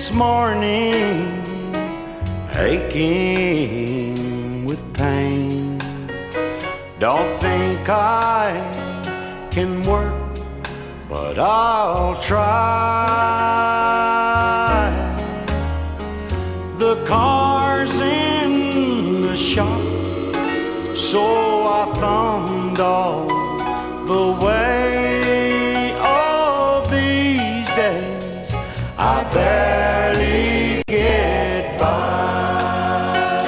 this morning, aching with pain. Don't think I can work, but I'll try. The car's in the shop, so I thumbed all the way. All these days I barely get by.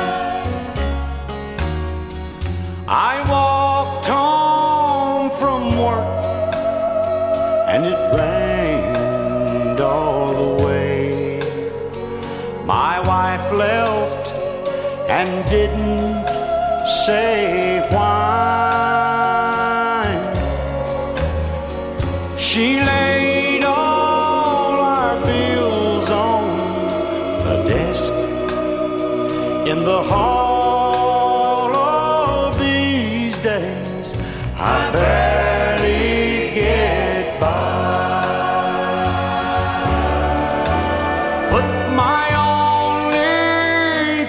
I walked home from work and it rained all the way. My wife left and didn't say why. She laid all our bills on the desk in the hall. All these days I barely get by. Put my only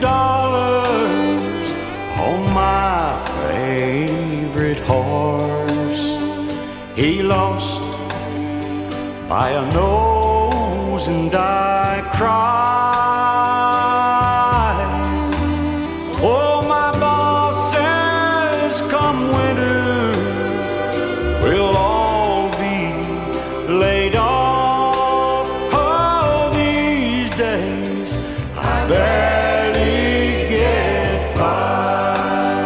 $2 on my favorite horse. He lost by a nose and I cried. Oh, my boss says come winter we'll all be laid off. All these days I barely get by.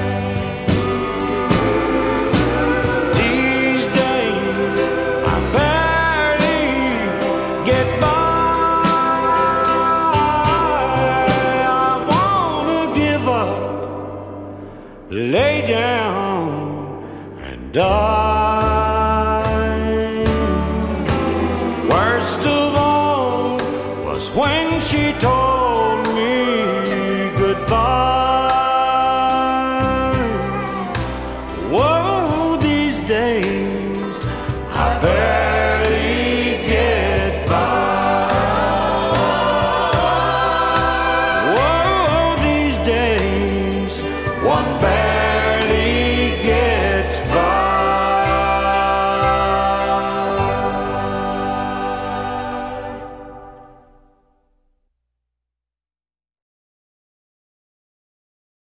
These days I barely get by. I wanna give up, lay down and die. Worst of all was when she told me goodbye.